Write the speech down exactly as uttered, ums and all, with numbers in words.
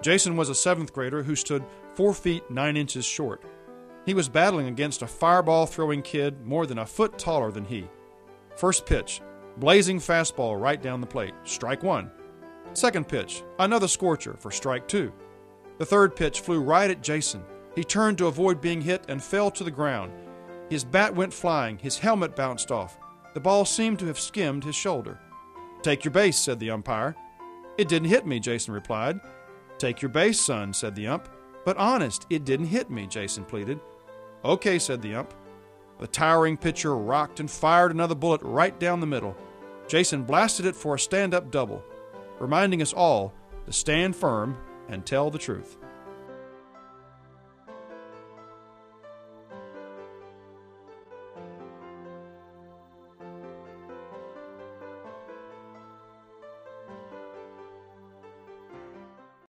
Jason was a seventh grader who stood four feet nine inches short. He was battling against a fireball-throwing kid more than a foot taller than he. First pitch, blazing fastball right down the plate, strike one. Second pitch, another scorcher for strike two. The third pitch flew right at Jason. He turned to avoid being hit and fell to the ground. His bat went flying, his helmet bounced off. The ball seemed to have skimmed his shoulder. "Take your base," said the umpire. "It didn't hit me," Jason replied. "Take your base, son," said the ump. "But honest, it didn't hit me," Jason pleaded. "Okay," said the ump. The towering pitcher rocked and fired another bullet right down the middle. Jason blasted it for a stand-up double, reminding us all to stand firm and tell the truth.